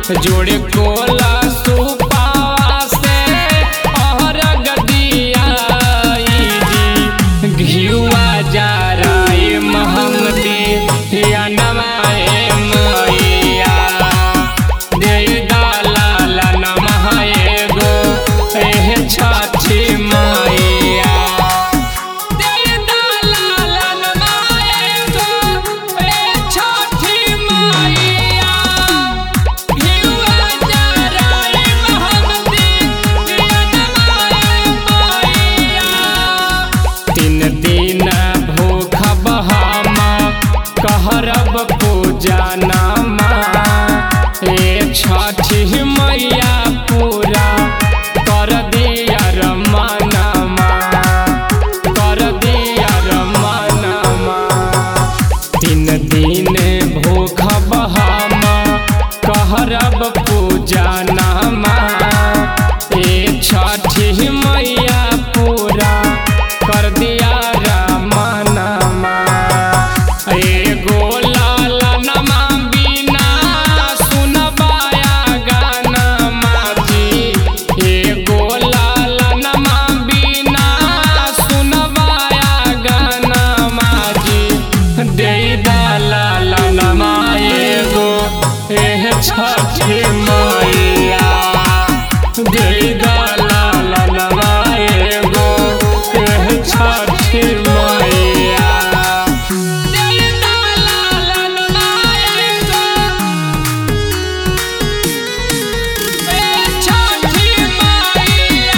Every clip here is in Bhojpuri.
जोड़े कोला सुपावा से और गदिया घियुआ जा राय महमदी या नवाए मैया दे दाला नमाए गो एह छठी मैया दे दाला नमाए गो एह छठी मैया घियुआ जा राय महमदी या नवाए मैया। 3 दिन भूख बहामा कहरब पूजा नामा ए छठी मैया पूरा कर दिया रमनमा कर दिया रमनमा। 3 दिन भूख बहामा कहरब पूजा नामा ए छठी मैया पूरा कर दिया रमनमा। एगो लाला नमा बिना सुनबाया गाना माजी एगो लाला नमा बिना सुनबाया गाना माजी दे दाला नमा एगो एह छठी मैया दे दाला नमा एगो एह छठी मैया दे दाला नमा एगो एह छठी मैया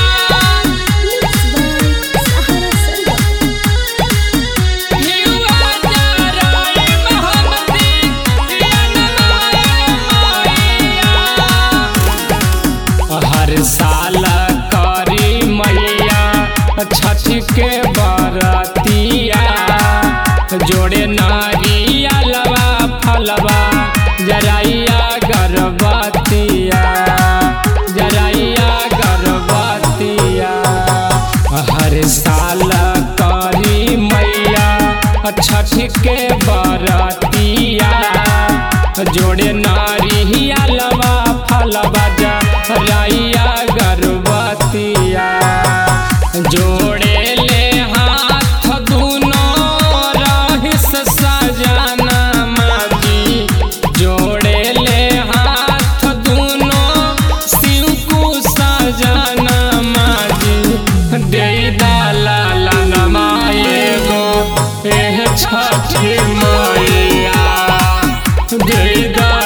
घियुआ जा राय महमदी या नवाए मैया। हर साल करी मैया छठी के बरतिया जोड़े नारियलवा फलवा जराइया गर्भवतिया जराइया गर्भवतिया। हर साल करी मैया छठी के बरतिया जोड़े नारियलवा फलवा जराइया गर्भवतिया। जोड़े ले हाथ दूनो रहिस सजना माजी जोड़े ले हाथ दूनो शिवकु सजना माजी दे दाला नमा एगो एह छठी मैया दे दाला